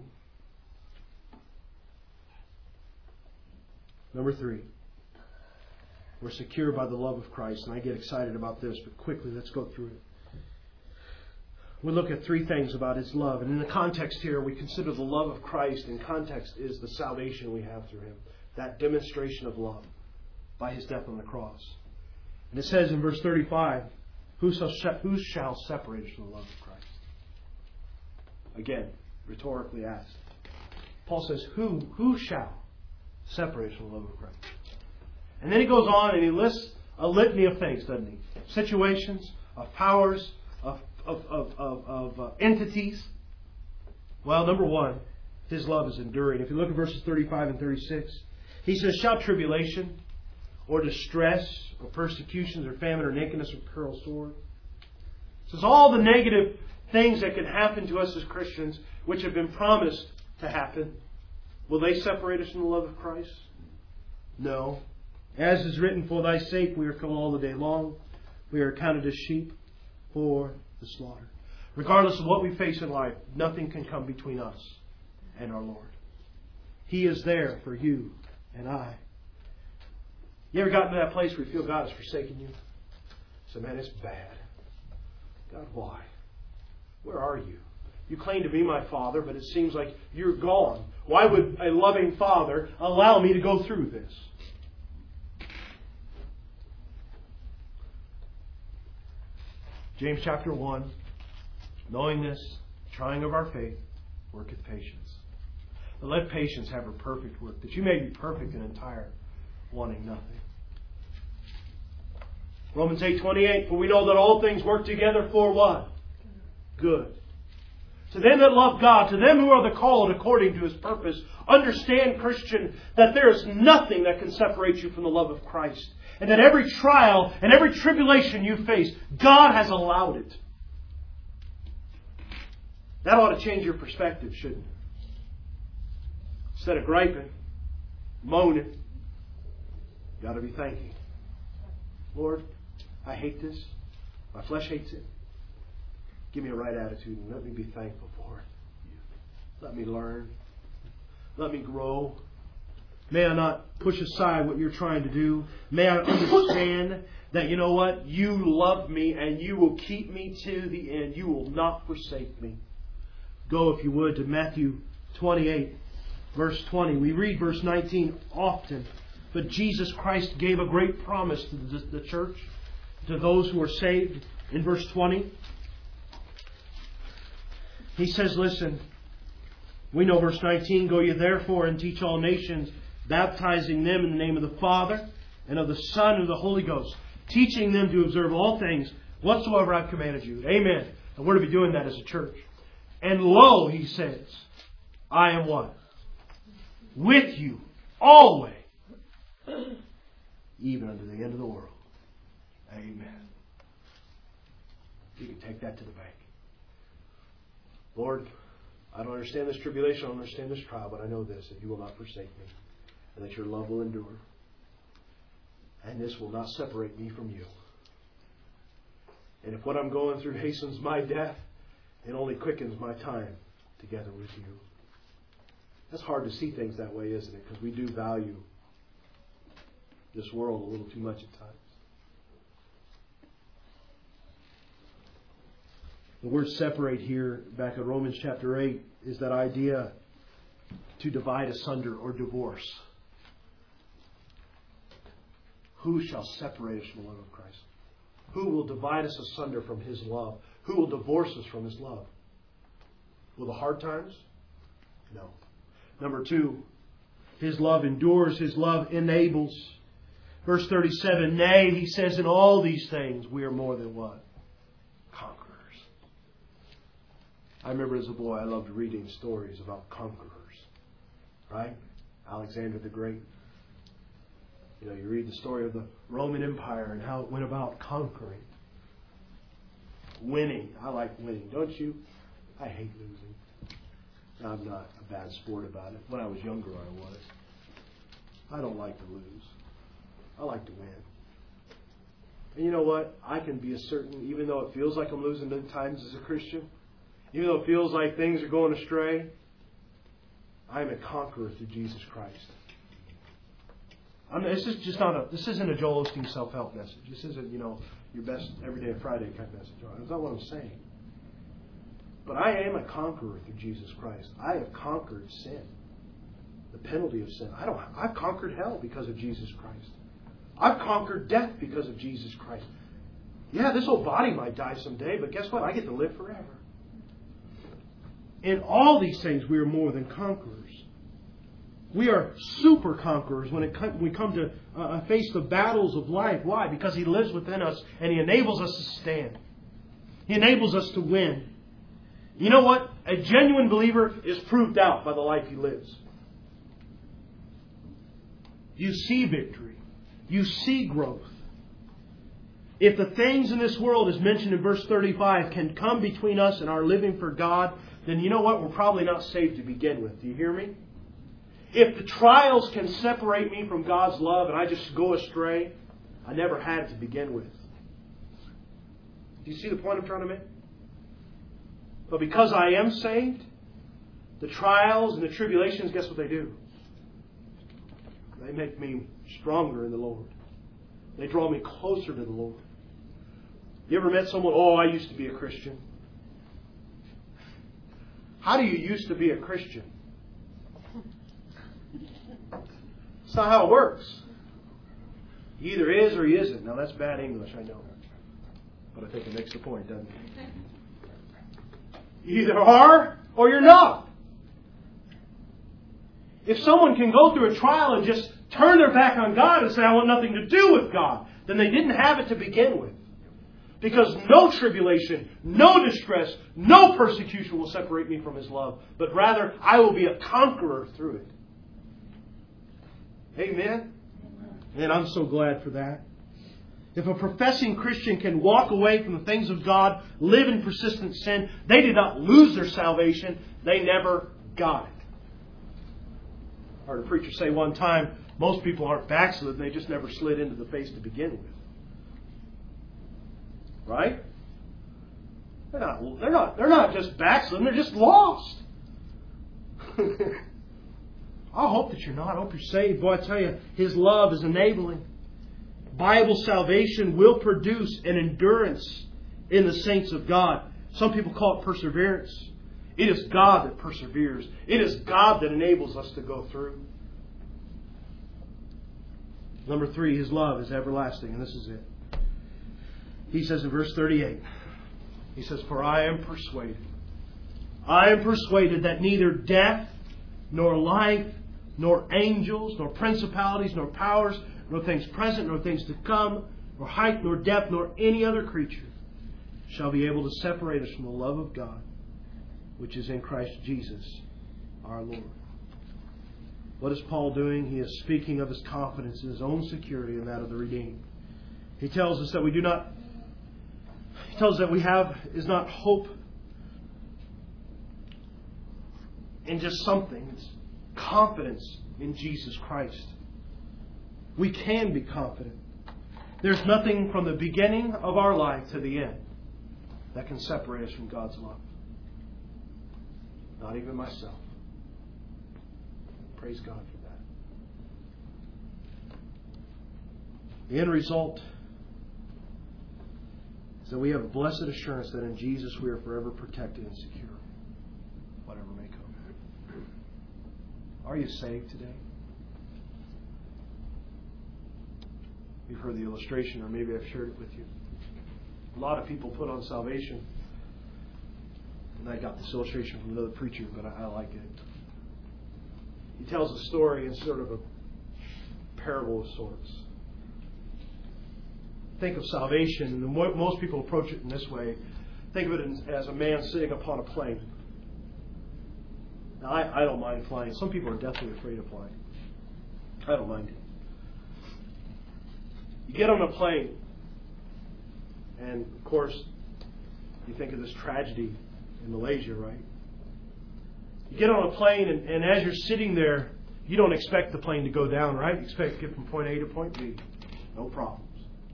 Number three, we're secured by the love of Christ. And I get excited about this, but quickly, let's go through it. We look at three things about His love. And in the context here, we consider the love of Christ. In context is the salvation we have through Him. That demonstration of love by His death on the cross. And it says in verse thirty-five, Who shall, who shall separate us from the love of Christ? Again, rhetorically asked. Paul says, Who, who shall separate us from the love of Christ? And then he goes on and he lists a litany of things, doesn't he? Situations, of powers, of, of, of, of, of uh, entities. Well, number one, His love is enduring. If you look at verses thirty-five and thirty-six, he says, Shall tribulation, or distress, or persecutions, or famine, or nakedness, or peril, sword? It says all the negative things that can happen to us as Christians, which have been promised to happen, will they separate us from the love of Christ? No. As is written, For thy sake we are killed all the day long. We are accounted as sheep for the slaughter. Regardless of what we face in life, nothing can come between us and our Lord. He is there for you and I. You ever gotten to that place where you feel God has forsaken you? So, man, it's bad. God, why? Where are you? You claim to be my Father, but it seems like you're gone. Why would a loving Father allow me to go through this? James chapter one, knowing this, trying of our faith, worketh patience. But let patience have her perfect work, that you may be perfect and entire, wanting nothing. Romans eight twenty-eight, For we know that all things work together for what? Good. To them that love God, to them who are the called according to His purpose, understand, Christian, that there is nothing that can separate you from the love of Christ. And that every trial and every tribulation you face, God has allowed it. That ought to change your perspective, shouldn't it? Instead of griping, moaning, you got to be thanking. Lord, I hate this. My flesh hates it. Give me a right attitude and let me be thankful for it. Let me learn. Let me grow. May I not push aside what you're trying to do. May I understand that, you know what? You love me and you will keep me to the end. You will not forsake me. Go, if you would, to Matthew twenty-eight, verse twenty. We read verse nineteen often. But Jesus Christ gave a great promise to the, the church, to those who are saved. In verse twenty, He says, listen, we know verse nineteen, Go ye therefore and teach all nations, baptizing them in the name of the Father and of the Son and of the Holy Ghost, teaching them to observe all things whatsoever I've commanded you. Amen. And we're to be doing that as a church. And lo, He says, I am what? With you always, even unto the end of the world. Amen. You can take that to the bank. Lord, I don't understand this tribulation, I don't understand this trial, but I know this, that you will not forsake me, and that your love will endure. and this will not separate me from you. And if what I'm going through hastens my death, it only quickens my time together with you. That's hard to see things that way, isn't it? Because we do value this world a little too much at times. The word separate here, back in Romans chapter eight, is that idea to divide asunder or divorce. Who shall separate us from the love of Christ? Who will divide us asunder from His love? Who will divorce us from His love? Will the hard times? No. Number two, His love endures. His love enables. Verse thirty-seven, nay, He says, in all these things we are more than what? Conquerors. I remember as a boy I loved reading stories about conquerors. Right? Alexander the Great. You know, you read the story of the Roman Empire and how it went about conquering. Winning. I like winning, don't you? I hate losing. I'm not a bad sport about it. When I was younger, I was. I don't like to lose. I like to win. And you know what? I can be a certain, even though it feels like I'm losing at times as a Christian, even though it feels like things are going astray, I am a conqueror through Jesus Christ. I'm, this is just not a. This isn't a Joel Osteen self-help message. This isn't, you know, your best everyday Friday kind of message. That's not what I'm saying. But I am a conqueror through Jesus Christ. I have conquered sin, the penalty of sin. I don't. I've conquered hell because of Jesus Christ. I've conquered death because of Jesus Christ. Yeah, this old body might die someday, but guess what? I get to live forever. In all these things, we are more than conquerors. We are super conquerors when it come, we come to uh, face the battles of life. Why? Because He lives within us and He enables us to stand. He enables us to win. You know what? A genuine believer is proved out by the life he lives. You see victory. You see growth. If the things in this world, as mentioned in verse thirty-five, can come between us and our living for God, then you know what? We're probably not saved to begin with. Do you hear me? If the trials can separate me from God's love and I just go astray, I never had to begin with. Do you see the point I'm trying to make? But because I am saved, the trials and the tribulations, guess what they do? They make me stronger in the Lord. They draw me closer to the Lord. You ever met someone, oh, I used to be a Christian? How do you used to be a Christian? That's not how it works. He either is or he isn't. Now that's bad English, I know. But I think it makes the point, doesn't it? You either are or you're not. If someone can go through a trial and just turn their back on God and say, I want nothing to do with God, then they didn't have it to begin with. Because no tribulation, no distress, no persecution will separate me from His love. But rather, I will be a conqueror through it. Amen? And I'm so glad for that. If a professing Christian can walk away from the things of God, live in persistent sin, they did not lose their salvation. They never got it. I heard a preacher say one time, most people aren't backslidden, they just never slid into the face to begin with. Right? They're not, they're not, they're not just backslidden, they're just lost. I hope that you're not. I hope you're saved. Boy, I tell you, His love is enabling. Bible salvation will produce an endurance in the saints of God. Some people call it perseverance. It is God that perseveres. It is God that enables us to go through. Number three, His love is everlasting. And this is it. He says in verse thirty-eight, He says, for I am persuaded. I am persuaded that neither death, nor life, nor angels, nor principalities, nor powers, nor things present, nor things to come, nor height, nor depth, nor any other creature shall be able to separate us from the love of God, which is in Christ Jesus our Lord. What is Paul doing? He is speaking of his confidence in his own security and that of the redeemed. He tells us that we do not, he tells us that we have is not hope in just something. It's confidence in Jesus Christ. We can be confident. There's nothing from the beginning of our life to the end that can separate us from God's love. Not even myself. Praise God for that. The end result is that we have a blessed assurance that in Jesus we are forever protected and secure, whatever may come. Are you saved today? You've heard the illustration, or maybe I've shared it with you. A lot of people put on salvation. And I got this illustration from another preacher, but I, I like it. He tells a story in sort of a parable of sorts. Think of salvation, and most people approach it in this way. Think of it as a man sitting upon a plane. Now, I, I don't mind flying. Some people are deathly afraid of flying. I don't mind it. You get on a plane, and of course, you think of this tragedy in Malaysia, right? You get on a plane, and, and as you're sitting there, you don't expect the plane to go down, right? You expect to get from point A to point B. No problems.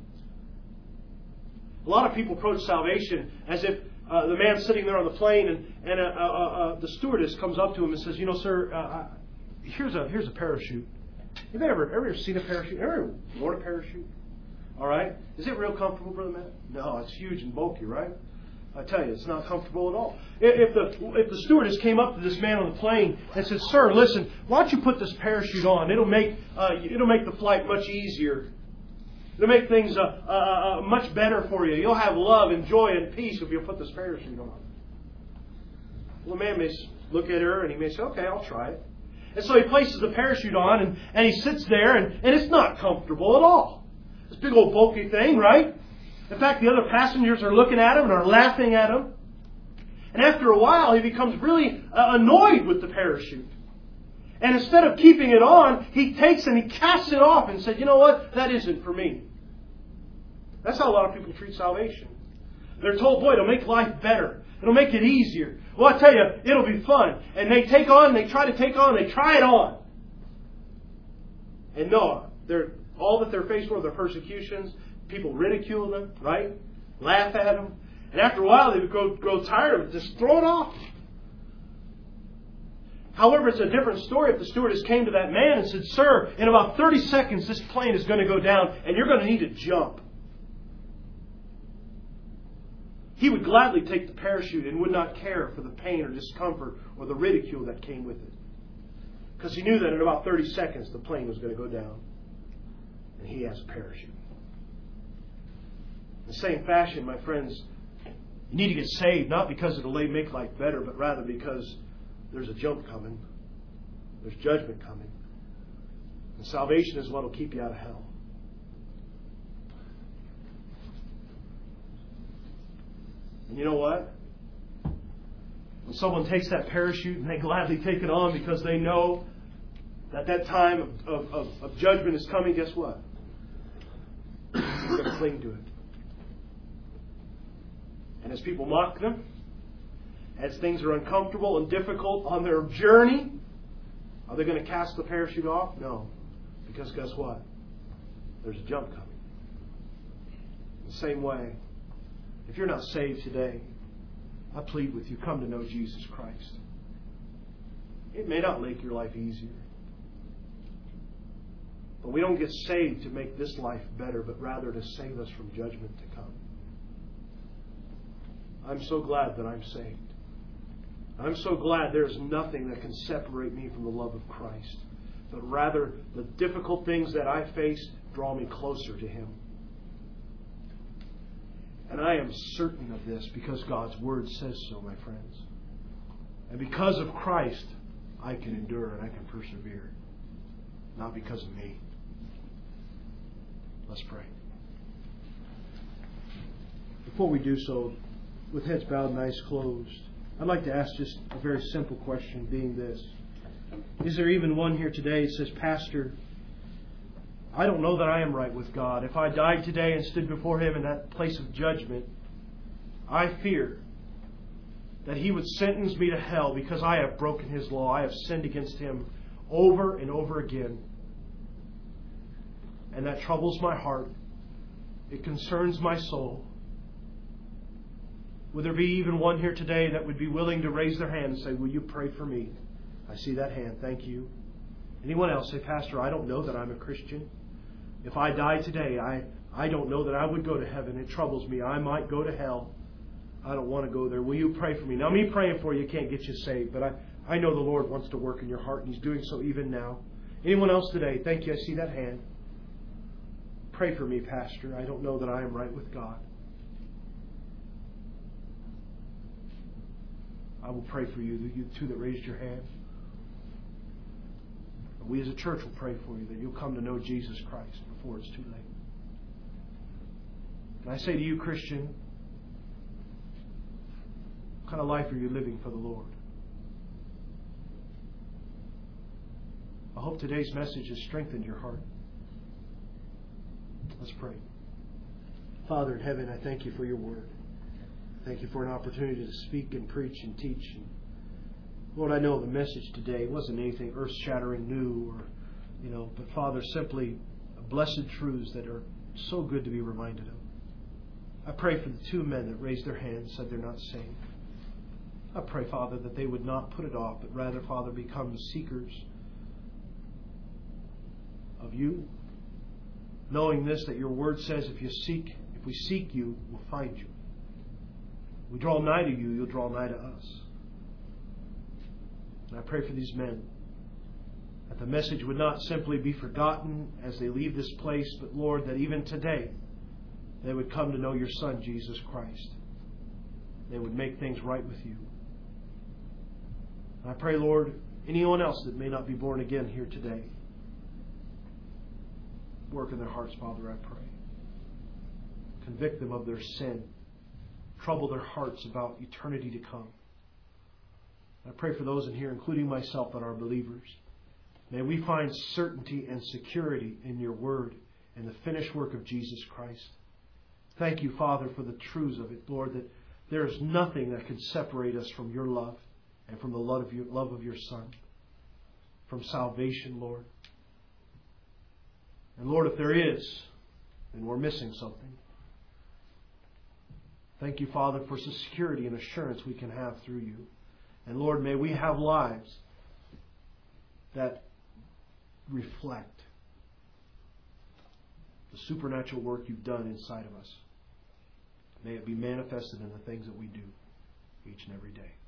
A lot of people approach salvation as if uh, the man's sitting there on the plane, and, and uh, uh, uh, the stewardess comes up to him and says, "You know, sir, uh, here's a here's a parachute. Have you ever ever seen a parachute? Ever worn a parachute? All right. Is it real comfortable, Brother Matt? No, it's huge and bulky, right? I tell you, it's not comfortable at all. If the if the stewardess came up to this man on the plane and said, "Sir, listen, why don't you put this parachute on? It'll make uh, it'll make the flight much easier. It'll make things uh, uh, uh, much better for you. You'll have love and joy and peace if you put this parachute on." Well, the man may look at her and he may say, "Okay, I'll try it." And so he places the parachute on, and, and he sits there, and, and it's not comfortable at all. This big old bulky thing, right? In fact, the other passengers are looking at him and are laughing at him. And after a while, he becomes really uh, annoyed with the parachute. And instead of keeping it on, he takes and he casts it off and said, "You know what? That isn't for me." That's how a lot of people treat salvation. They're told, "Boy, it'll make life better. It'll make it easier. Well, I tell you, it'll be fun." And they take on, they try to take on, they try it on. And no, they're, all that they're faced with are persecutions. People ridicule them, right? Laugh at them. And after a while, they grow, grow tired of it. Just throw it off. However, it's a different story if the stewardess came to that man and said, "Sir, in about thirty seconds, this plane is going to go down, and you're going to need to jump." He would gladly take the parachute and would not care for the pain or discomfort or the ridicule that came with it. Because he knew that in about thirty seconds, the plane was going to go down. And he has a parachute. In the same fashion, my friends, you need to get saved, not because it'll make life better, but rather because there's a jump coming. There's judgment coming. And salvation is what will keep you out of hell. And you know what? When someone takes that parachute and they gladly take it on because they know that that time of, of, of, of judgment is coming, guess what? They're going to cling to it. And as people mock them, as things are uncomfortable and difficult on their journey, are they going to cast the parachute off? No. Because guess what? There's a jump coming. In the same way, if you're not saved today, I plead with you, come to know Jesus Christ. It may not make your life easier. But we don't get saved to make this life better, but rather to save us from judgment to come. I'm so glad that I'm saved. I'm so glad there's nothing that can separate me from the love of Christ. But rather, the difficult things that I face draw me closer to Him. And I am certain of this because God's Word says so, my friends. And because of Christ, I can endure and I can persevere. Not because of me. Let's pray. Before we do so, with heads bowed and eyes closed, I'd like to ask just a very simple question, being this. Is there even one here today that says, "Pastor, I don't know that I am right with God. If I died today and stood before Him in that place of judgment, I fear that He would sentence me to hell because I have broken His law. I have sinned against Him over and over again. And that troubles my heart. It concerns my soul. Would there be even one here today that would be willing to raise their hand and say, will you pray for me? I see that hand. Thank you. Anyone else say, Pastor, I don't know that I'm a Christian. If I die today, I, I don't know that I would go to heaven. It troubles me. I might go to hell. I don't want to go there. Will you pray for me? Now, me praying for you can't get you saved, but I, I know the Lord wants to work in your heart, and He's doing so even now. Anyone else today? Thank you. I see that hand. Pray for me, Pastor. I don't know that I am right with God. I will pray for you, you two that raised your hand. We as a church will pray for you that you'll come to know Jesus Christ before it's too late. And I say to you, Christian, what kind of life are you living for the Lord? I hope today's message has strengthened your heart. Let's pray. Father in heaven, I thank you for your word. Thank you for an opportunity to speak and preach and teach. And Lord, I know the message today wasn't anything earth-shattering new, or, you know, but Father, simply blessed truths that are so good to be reminded of. I pray for the two men that raised their hands, said they're not saved. I pray, Father, that they would not put it off, but rather, Father, become seekers of you. Knowing this, that your word says if you seek, if we seek you, we'll find you. If we draw nigh to you, you'll draw nigh to us. And I pray for these men, that the message would not simply be forgotten as they leave this place, but Lord, that even today they would come to know your Son, Jesus Christ. They would make things right with you. And I pray, Lord, anyone else that may not be born again here today, work in their hearts, Father, I pray. Convict them of their sin. Trouble their hearts about eternity to come. I pray for those in here, including myself, that are believers. May we find certainty and security in your word and the finished work of Jesus Christ. Thank you, Father, for the truths of it, Lord, that there is nothing that can separate us from your love and from the love of your, love of your Son, from salvation, Lord. And Lord, if there is, then we're missing something. Thank you, Father, for the security and assurance we can have through you. And Lord, may we have lives that reflect the supernatural work you've done inside of us. May it be manifested in the things that we do each and every day.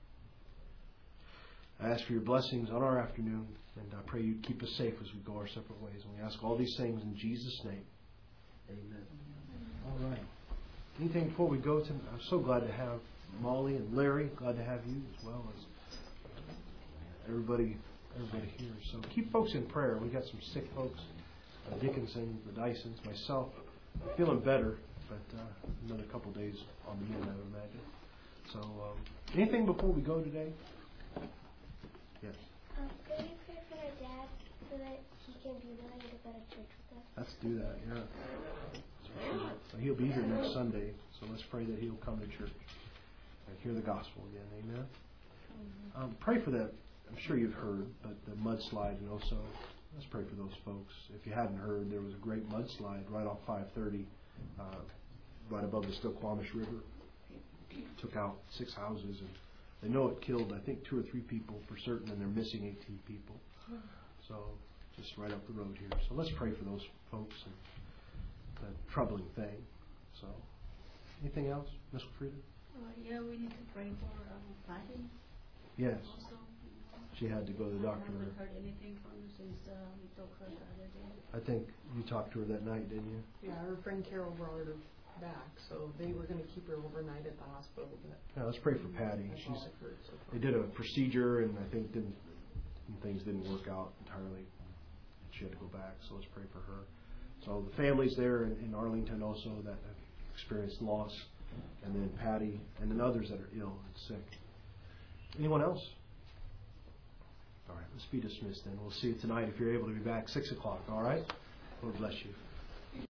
I ask for your blessings on our afternoon, and I pray you'd keep us safe as we go our separate ways. And we ask all these things in Jesus' name. Amen. All right. Anything before we go to? I'm so glad to have Molly and Larry. Glad to have you as well as everybody, everybody here. So keep folks in prayer. We got some sick folks, uh, Dickinson, the Dysons, myself. I'm feeling better, but uh, another couple days on the mend, I would imagine. So, um, anything before we go today? Yes. Um, could you pray for our dad so that he can be willing to go to church with us? Let's do that. Yeah. Sure. So he'll be here next Sunday, so let's pray that he'll come to church and hear the gospel again. Amen. Mm-hmm. Um, pray for that. I'm sure you've heard, but the mudslide in Oso. Let's pray for those folks. If you hadn't heard, there was a great mudslide right off five thirty, uh, right above the Still-Quamish River. Took out six houses, and they know it killed, I think, two or three people for certain, and they're missing eighteen people. So just right up the road here. So let's pray for those folks and that troubling thing. So anything else, Miss Frida? Uh, yeah, we need to pray for um, Patty. Yes. Also, she had to go to the doctor. I haven't heard anything from her since uh, we talked to her the other day. I think you talked to her that night, didn't you? Yeah, her friend Carol brought her back, so they were going to keep her overnight at the hospital. But yeah, let's pray for Patty. That's She's. all I've heard so far. They did a procedure, and I think didn't and things didn't work out entirely. She had to go back, so let's pray for her. So the families there in, in Arlington also that have experienced loss, and then Patty, and then others that are ill and sick. Anyone else? All right, let's be dismissed then. We'll see you tonight if you're able to be back six o'clock. All right. Lord bless you.